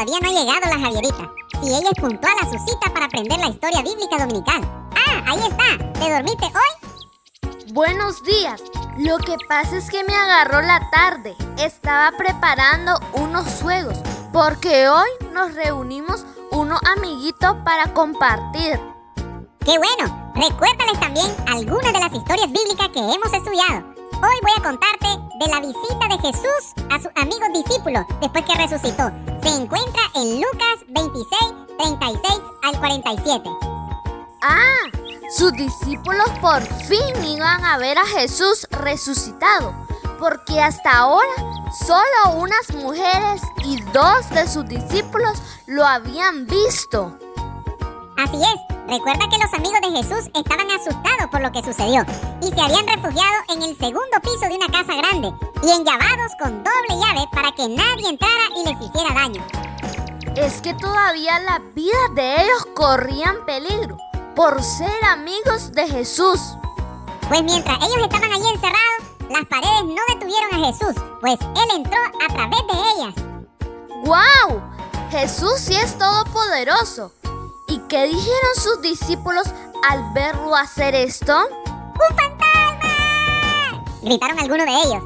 todavía no ha llegado la Javierita. Si ella es puntual a su cita para aprender la historia bíblica dominical. ¡Ah, ahí está! ¿Te dormiste hoy? Buenos días. Lo que pasa es que me agarró la tarde. Estaba preparando unos juegos porque hoy nos reunimos unos amiguitos para compartir. ¡Qué bueno! Recuérdales también algunas de las historias bíblicas que hemos estudiado. Hoy voy a contarte de la visita de Jesús a sus amigos discípulos después que resucitó. Se encuentra en Lucas 26, 36 al 47. Sus discípulos por fin iban a ver a Jesús resucitado, porque hasta ahora solo unas mujeres y 2 de sus discípulos lo habían visto. Así es, recuerda que los amigos de Jesús estaban asustados por lo que sucedió y se habían refugiado en el segundo piso de una casa grande y enllavados con doble llave para que nadie entrara y les hiciera daño. Es que todavía las vidas de ellos corrían peligro por ser amigos de Jesús. Pues mientras ellos estaban allí encerrados, las paredes no detuvieron a Jesús, pues Él entró a través de ellas. ¡Guau! Jesús sí es todopoderoso. ¿Y qué dijeron sus discípulos al verlo hacer esto? ¡Un fantasma! Gritaron algunos de ellos.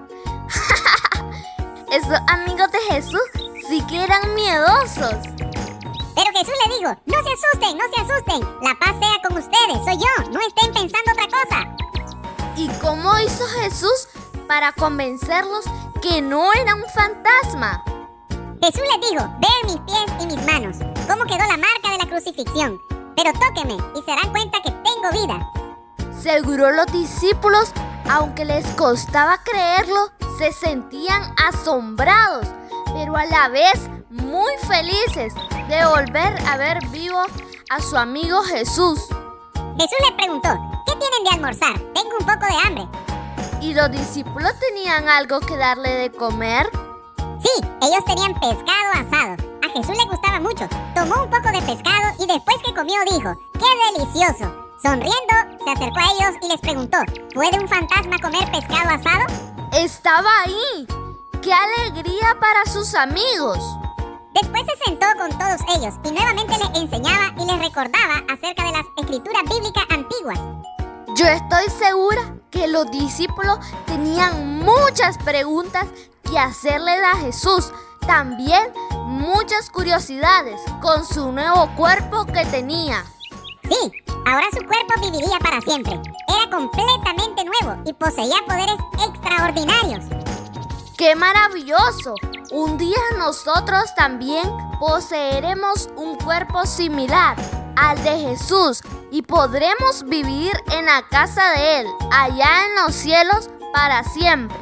Esos amigos de Jesús sí que eran miedosos. Pero Jesús le dijo, no se asusten, no se asusten. La paz sea con ustedes, soy yo, no estén pensando otra cosa. ¿Y cómo hizo Jesús para convencerlos que no era un fantasma? Jesús les dijo, vean mis pies y mis manos, cómo quedó la marca de la crucifixión. Pero tóquenme y se darán cuenta que tengo vida. Seguro los discípulos, aunque les costaba creerlo, se sentían asombrados, pero a la vez muy felices de volver a ver vivo a su amigo Jesús. Jesús les preguntó, ¿qué tienen de almorzar? Tengo un poco de hambre. ¿Y los discípulos tenían algo que darle de comer? Sí, ellos tenían pescado asado. A Jesús le gustaba mucho. Tomó un poco de pescado y después que comió dijo, ¡qué delicioso! Sonriendo, se acercó a ellos y les preguntó, ¿puede un fantasma comer pescado asado? ¡Estaba ahí! ¡Qué alegría para sus amigos! Después se sentó con todos ellos y nuevamente les enseñaba y les recordaba acerca de las escrituras bíblicas antiguas. Yo estoy segura que los discípulos tenían muchas preguntas que hacerle a Jesús. También muchas curiosidades con su nuevo cuerpo que tenía. Sí, ahora su cuerpo viviría para siempre. Era completamente nuevo y poseía poderes extraordinarios. ¡Qué maravilloso! Un día nosotros también poseeremos un cuerpo similar al de Jesús y podremos vivir en la casa de Él, allá en los cielos para siempre.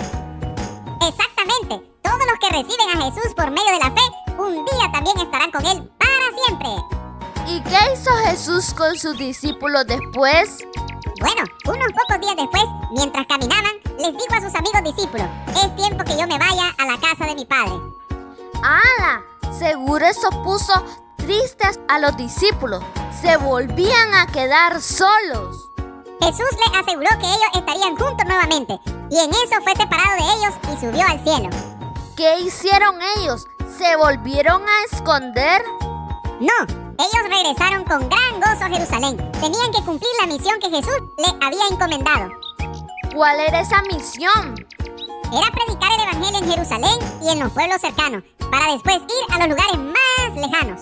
Exactamente. Todos los que reciben a Jesús por medio de la fe, un día también estarán con Él para siempre. ¿Y qué hizo Jesús con sus discípulos después? Bueno, unos pocos días después, mientras caminaban, les dijo a sus amigos discípulos, es tiempo que yo me vaya a la casa de mi padre. ¡Hala! Seguro eso puso tristes a los discípulos. Se volvían a quedar solos. Jesús les aseguró que ellos estarían juntos nuevamente, y en eso fue separado de ellos y subió al cielo. ¿Qué hicieron ellos? ¿Se volvieron a esconder? No, ellos regresaron con gran gozo a Jerusalén. Tenían que cumplir la misión que Jesús les había encomendado. ¿Cuál era esa misión? Era predicar el evangelio en Jerusalén y en los pueblos cercanos, para después ir a los lugares más lejanos.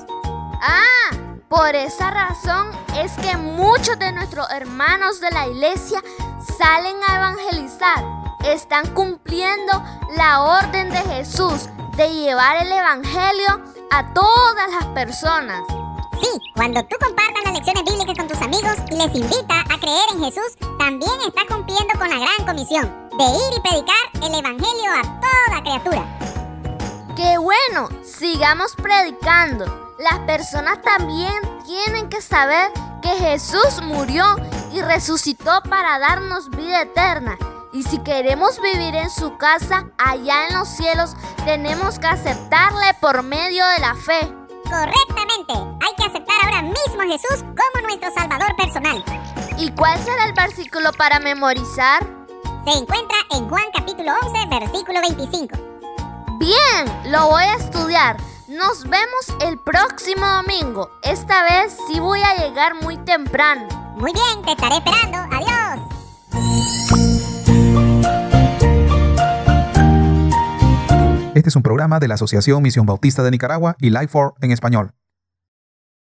Por esa razón es que muchos de nuestros hermanos de la iglesia salen a evangelizar. Están cumpliendo la orden de Jesús de llevar el evangelio a todas las personas. Sí, cuando tú compartas las lecciones bíblicas con tus amigos y les invita a creer en Jesús, también estás cumpliendo con la gran comisión de ir y predicar el evangelio a toda criatura. ¡Qué bueno! Sigamos predicando. Las personas también tienen que saber que Jesús murió y resucitó para darnos vida eterna. Y si queremos vivir en su casa, allá en los cielos, tenemos que aceptarle por medio de la fe. Correctamente. Hay que aceptar ahora mismo a Jesús como nuestro Salvador personal. ¿Y cuál será el versículo para memorizar? Se encuentra en Juan capítulo 11, versículo 25. Bien, lo voy a estudiar. Nos vemos el próximo domingo. Esta vez sí voy a llegar muy temprano. Muy bien, te estaré esperando. Adiós. Este es un programa de la Asociación Misión Bautista de Nicaragua y Life4 en español.